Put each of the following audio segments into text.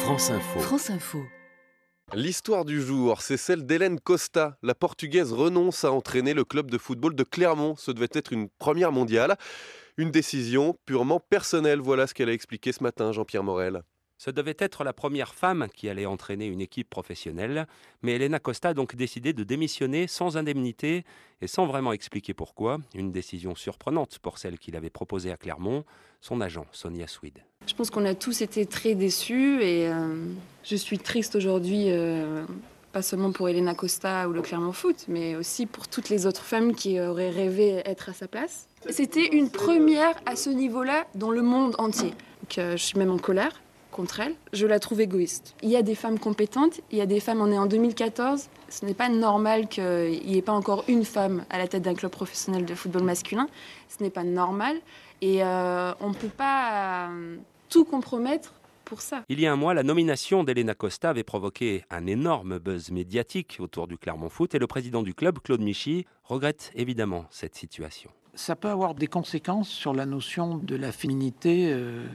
France Info. France Info. L'histoire du jour, c'est celle d'Hélène Costa. La Portugaise renonce à entraîner le club de football de Clermont. Ce devait être une première mondiale. Une décision purement personnelle. Voilà ce qu'elle a expliqué ce matin, Jean-Pierre Morel. Ce devait être la première femme qui allait entraîner une équipe professionnelle, mais Helena Costa a donc décidé de démissionner sans indemnité et sans vraiment expliquer pourquoi. Une décision surprenante pour celle qui l'avait proposée à Clermont, son agent Sonia Swede. Je pense qu'on a tous été très déçus et je suis triste aujourd'hui, pas seulement pour Helena Costa ou le Clermont Foot, mais aussi pour toutes les autres femmes qui auraient rêvé être à sa place. C'était une première à ce niveau-là dans le monde entier. Donc, je suis même en colère contre elle. Je la trouve égoïste. Il y a des femmes compétentes, il y a des femmes, on est en 2014, ce n'est pas normal qu'il n'y ait pas encore une femme à la tête d'un club professionnel de football masculin. Ce n'est pas normal et on ne peut pas tout compromettre pour ça. Il y a un mois, la nomination d'Helena Costa avait provoqué un énorme buzz médiatique autour du Clermont Foot et le président du club, Claude Michy, regrette évidemment cette situation. Ça peut avoir des conséquences sur la notion de la féminité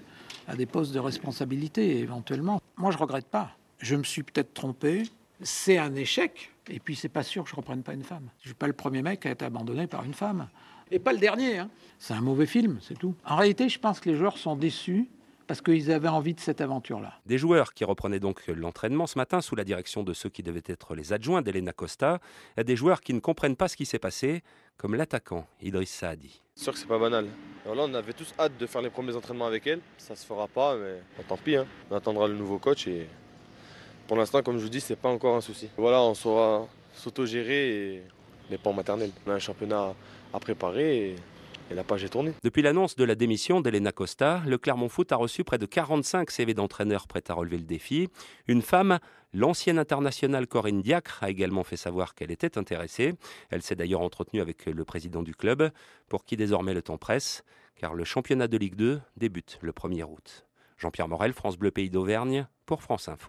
à des postes de responsabilité éventuellement. Moi, je regrette pas. Je me suis peut-être trompé. C'est un échec. Et puis, c'est pas sûr que je reprenne pas une femme. Je suis pas le premier mec à être abandonné par une femme. Et pas le dernier. C'est un mauvais film, c'est tout. En réalité, je pense que les joueurs sont déçus parce qu'ils avaient envie de cette aventure-là. Des joueurs qui reprenaient donc l'entraînement ce matin sous la direction de ceux qui devaient être les adjoints d'Helena Costa, et des joueurs qui ne comprennent pas ce qui s'est passé, comme l'attaquant Idriss Saadi. C'est sûr que c'est pas banal. Alors là, on avait tous hâte de faire les premiers entraînements avec elle. Ça se fera pas, mais tant pis. On attendra le nouveau coach et pour l'instant, comme je vous dis, c'est pas encore un souci. Voilà, on saura s'autogérer mais pas en maternelle. On a un championnat à préparer et la page est tournée. Depuis l'annonce de la démission d'Helena Costa, le Clermont Foot a reçu près de 45 CV d'entraîneurs prêts à relever le défi. Une femme, l'ancienne internationale Corinne Diacre, a également fait savoir qu'elle était intéressée. Elle s'est d'ailleurs entretenue avec le président du club, pour qui désormais le temps presse, car le championnat de Ligue 2 débute le 1er août. Jean-Pierre Morel, France Bleu Pays d'Auvergne, pour France Info.